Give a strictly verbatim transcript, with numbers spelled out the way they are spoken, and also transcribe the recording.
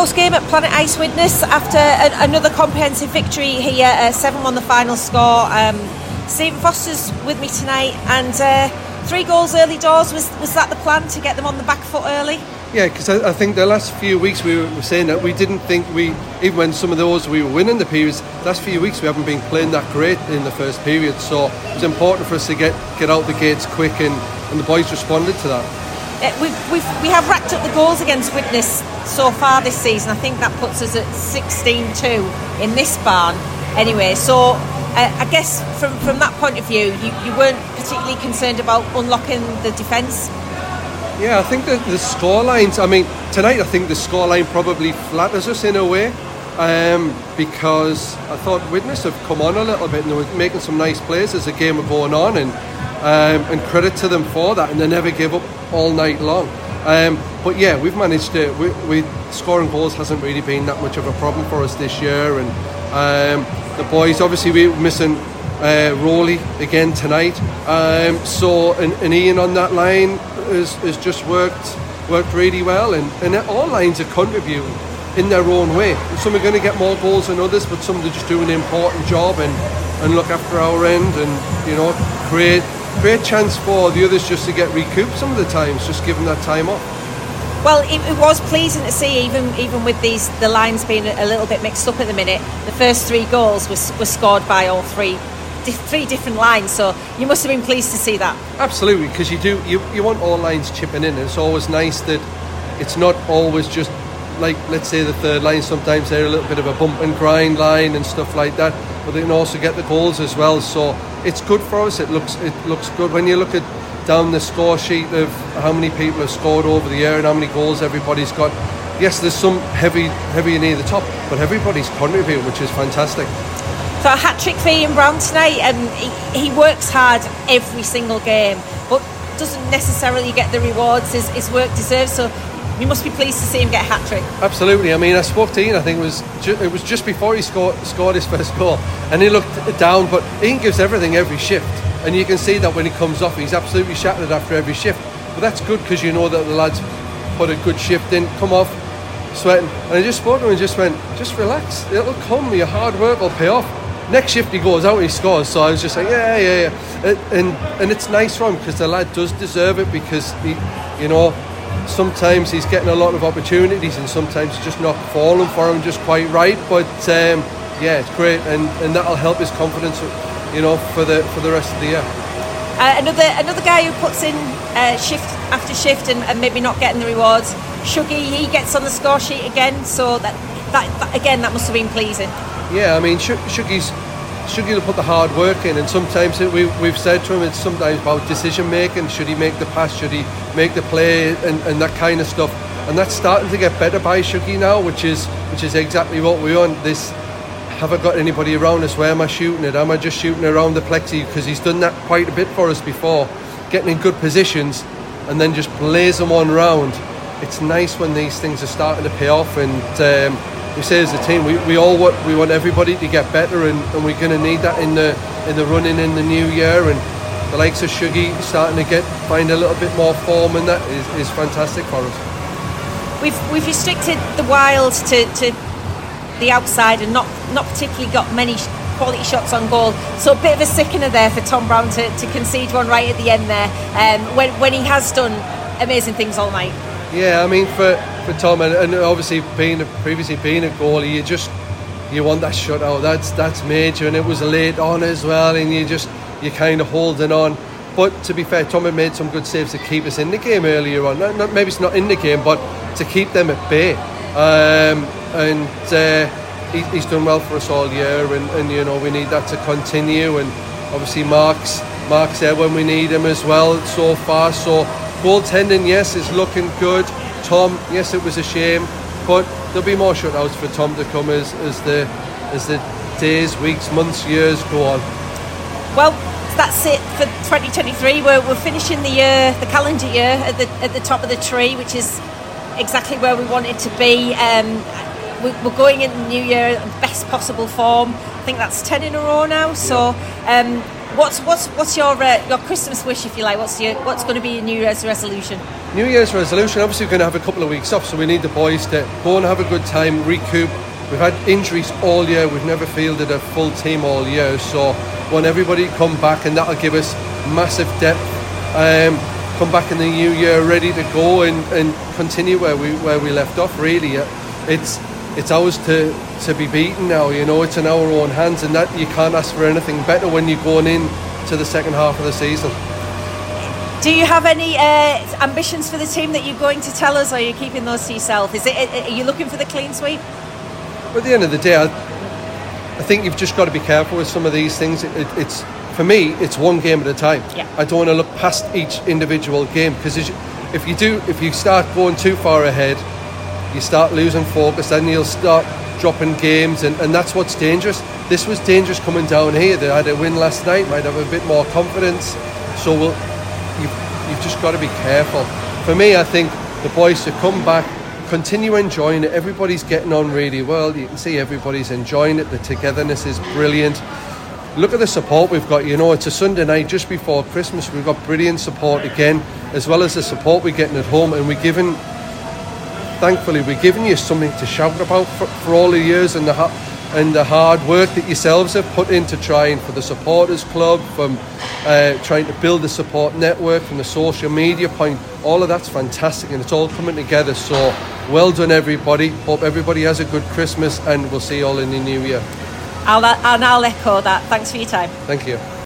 post-game at Planet Ice Widnes after a, another comprehensive victory here, uh, seven one the final score. Um, Stephen Foster's with me tonight, and uh, three goals early doors. Was was that the plan, to get them on the back foot early? Yeah, because I, I think the last few weeks we were saying that we didn't think we, even when some of those we were winning the periods, the last few weeks we haven't been playing that great in the first period. So it's important for us to get, get out the gates quick, and, and the boys responded to that. Uh, we've, we've, we have racked up the goals against Widnes so far this season. I think that puts us at sixteen two in this barn. Anyway, so uh, I guess from, from that point of view, you, you weren't particularly concerned about unlocking the defence? Yeah, I think that the score lines, I mean, tonight I think the scoreline probably flatters us in a way, um, because I thought Widnes have come on a little bit and they were making some nice plays as the game were going on, and um, and credit to them for that, and they never give up all night long. Um, but yeah, we've managed to, we, we scoring goals hasn't really been that much of a problem for us this year, and um, the boys, obviously we were missing uh, Rowley again tonight, um, so and, and Ian on that line has, has just worked worked really well, and, and all lines are contributing in their own way. Some are going to get more goals than others, but some are just doing an important job and, and look after our end, and you know, create great chance for the others just to get recouped some of the times, just give them that time off. Well, it, it was pleasing to see, even even with these the lines being a little bit mixed up at the minute, the first three goals were, were scored by all three three different lines, so you must have been pleased to see that. Absolutely, because you do you, you want all lines chipping in, and it's always nice that it's not always just like, let's say the third line, sometimes they're a little bit of a bump and grind line and stuff like that, but they can also get the goals as well, so it's good for us. It looks it looks good when you look at down the score sheet of how many people have scored over the year and how many goals everybody's got. Yes, there's some heavy heavy near the top, but everybody's contributing, which is fantastic. So a hat-trick for Ian Brown tonight. Um, he, he works hard every single game, but doesn't necessarily get the rewards his, his work deserves, so you must be pleased to see him get a hat-trick. Absolutely. I mean, I spoke to Ian, I think it was ju- it was just before he scored, scored his first goal, and he looked down, but Ian gives everything every shift, and you can see that when he comes off, he's absolutely shattered after every shift, but that's good because you know that the lads put a good shift in, come off, sweating, and I just spoke to him and just went, just relax, it'll come, your hard work will pay off. Next shift he goes out and he scores, so I was just like, yeah, yeah, yeah. And and it's nice for him because the lad does deserve it, because he, you know, sometimes he's getting a lot of opportunities and sometimes it's just not falling for him just quite right. But um, yeah, it's great, and, and that'll help his confidence, you know, for the for the rest of the year. Uh, another another guy who puts in uh, shift after shift and, and maybe not getting the rewards, Shuggy, he gets on the score sheet again, so that, that, that again that must have been pleasing. Yeah, I mean, Shuggy's Shuggy will put the hard work in, and sometimes it, we, we've said to him it's sometimes about decision making. Should he make the pass? Should he make the play? And, and that kind of stuff. And that's starting to get better by Shuggy now, which is which is exactly what we want. This, have I got anybody around us? Where am I shooting it? Am I just shooting around the plexi? Because he's done that quite a bit for us before, getting in good positions and then just blazing one round. It's nice when these things are starting to pay off, and um, we say as a team, we, we all want we want everybody to get better, and, and we're going to need that in the in the running in the new year. And the likes of Shuggy starting to get find a little bit more form, and that is, is fantastic for us. We've we've restricted the Wild to, to the outside and not not particularly got many quality shots on goal. So a bit of a sickener there for Tom Brown to, to concede one right at the end there, um, when when he has done amazing things all night. Yeah, I mean, for, for Tom, and, and obviously being a, previously being a goalie, you just you want that shutout. That's that's major, and it was late on as well, and you just you kind of holding on. But to be fair, Tom had made some good saves to keep us in the game earlier on. Not, not, maybe it's not in the game, but to keep them at bay. Um, and uh, he, he's done well for us all year, and, and you know we need that to continue. And obviously Mark's Mark's there when we need him as well so far. So goaltending, yes, is looking good. Tom, yes, it was a shame, but there'll be more shutouts for Tom to come as, as the as the days, weeks, months, years go on. Well, that's it for twenty twenty-three. We're we're finishing the year, the calendar year, at the at the top of the tree, which is exactly where we wanted to be. Um, we're going in the new year in the best possible form. I think that's ten in a row now. So. Um, what's what's what's your uh, your Christmas wish, if you like? What's your what's going to be your New Year's resolution? New Year's resolution, obviously we're going to have a couple of weeks off, so we need the boys to go and have a good time, recoup. We've had injuries all year, we've never fielded a full team all year, so want everybody to come back, and that'll give us massive depth. Um, come back in the new year ready to go and, and continue where we where we left off. Really, it's it's ours to, to be beaten now. You know, it's in our own hands, and that you can't ask for anything better when you're going in to the second half of the season. Do you have any uh, ambitions for the team that you're going to tell us, or are you keeping those to yourself? Is it are you looking for the clean sweep? But at the end of the day, I, I think you've just got to be careful with some of these things. It, it, it's for me, it's one game at a time. Yeah. I don't want to look past each individual game, because if you do, if you start going too far ahead, you start losing focus, then you'll start dropping games, and, and that's what's dangerous. This was dangerous coming down here. They had a win last night, might have a bit more confidence. So we'll, you've, you've just got to be careful. For me, I think the boys to come back, continue enjoying it. Everybody's getting on really well. You can see everybody's enjoying it. The togetherness is brilliant. Look at the support we've got. You know, it's a Sunday night just before Christmas. We've got brilliant support again, as well as the support we're getting at home. And we're giving, thankfully, we're giving you something to shout about for, for all the years and the and the hard work that yourselves have put into trying for the supporters club, from uh, trying to build the support network, from the social media point. All of that's fantastic, and it's all coming together. So well done, everybody. Hope everybody has a good Christmas, and we'll see you all in the new year. I'll, and I'll echo that. Thanks for your time. Thank you.